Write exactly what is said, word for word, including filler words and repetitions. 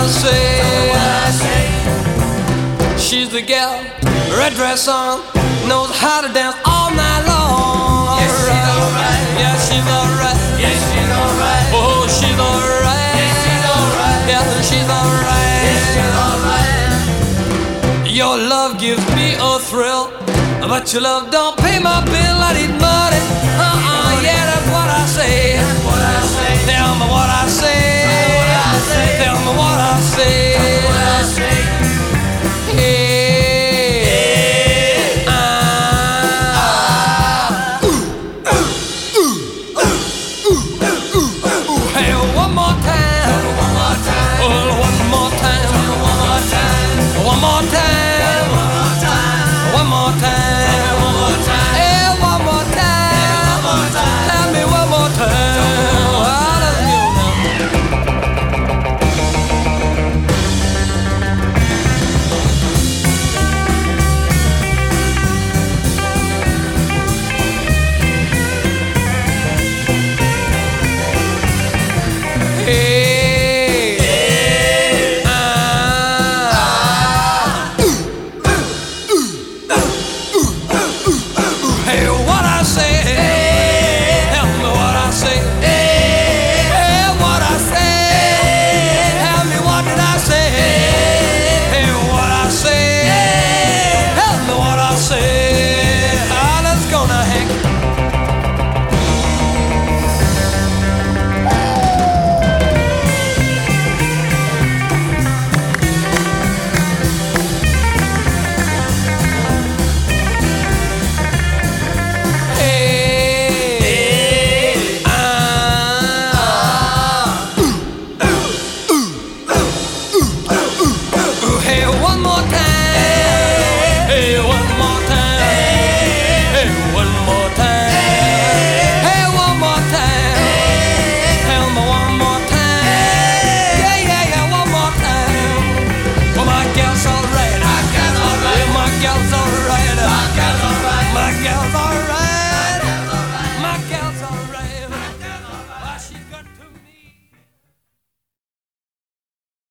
say. She's the gal, red dress on, knows how to dance all night long. Yes, she's alright. Yeah, she's alright. Yes, she's alright. Oh, she's alright. Yes, she's alright. Yeah, she's alright. Yes, she's alright. Your love gives me a thrill, but your love don't pay my bill. I need money. Uh-uh, yeah, that's what I say. That's what I say. Tell me what I say. What I say. Tell me what I say. What I say. Hey. Ah. Hey, one more time. One more time. Oh, one more time. One more time. One more time. One more time. One more time. One more time. Hey, one more time. One more time. Tell me one more time. I love you now. Hey.